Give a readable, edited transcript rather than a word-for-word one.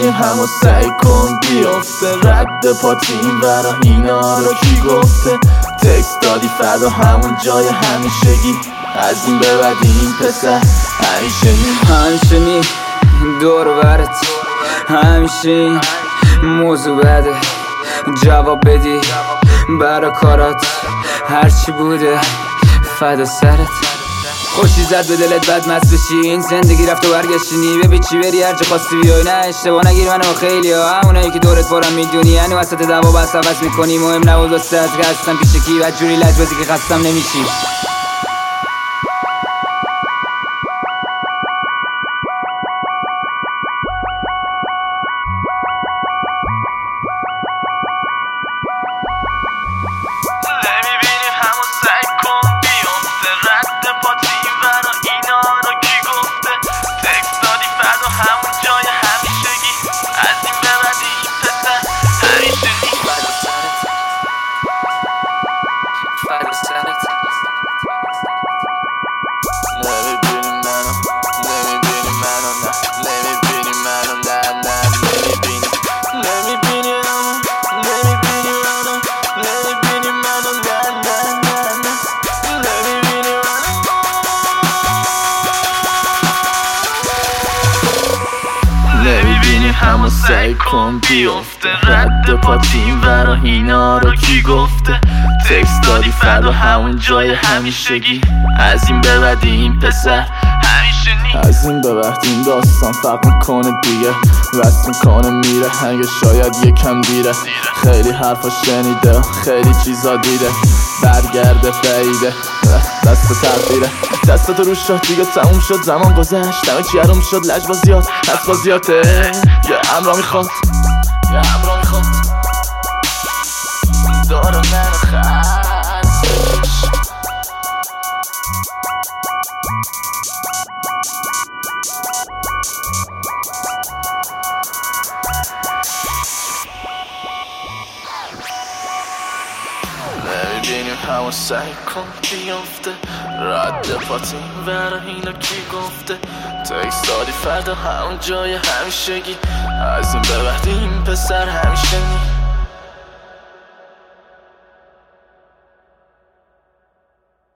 نمیبینی همو سعی کن بیافته رد پات این ورا اینا رو کی گفته تکست دادی فردا همون جای همیشگی از این به بعد این پسر همیشه نی دور برت همیشه این موضوع بده جواب بدی برا کارات هرچی بوده فدا سرت خوشی زد به دلت بد مست بشی این زندگی رفت و برگشتنی ببین چی بری هر جا خواستی بیای نه اشتباه نگیر منو خیلی ها همونایی که دورت بارم میدونی یعنی وسط دعوا بس عوض میکنی مهم نبود واسه که هستم پیش کی و جوری لجبازی که خستم نمیشی همون جای همیشگی از این به بعد این پسر همیشه فدا سرت نمیبینی منو نمیبینی منو نه نمیبینی منو نه نمیبینی نمیبینی منو نمیبینی منو نمیبینی منو نه نمیبینی منو نمیبینی همو سعی کن بیافته رد پات این ورا اینا رو کی گفته تکست دادی فردا همون جای همیشگی از این به بعد این پسر همیشه از این به بعد این داستان فرق میکنه دیگه وست میکنه میره هنگه شاید یکم دیره خیلی حرفا شنیده خیلی چیزا دیده برگرده بعیده دست تغییره دستاتو روش شد دیگه تموم شد زمان گذشت همه چی حروم شد لجبازیات حسبازیاته یه امرا میخواد داره منو خست بکش نمیبینیم همو سعی کن بیافته رد پات این ورا اینا کی گفته تکست دادی فردا همون جای همیشگی از این به بعد این پسر همیشه نی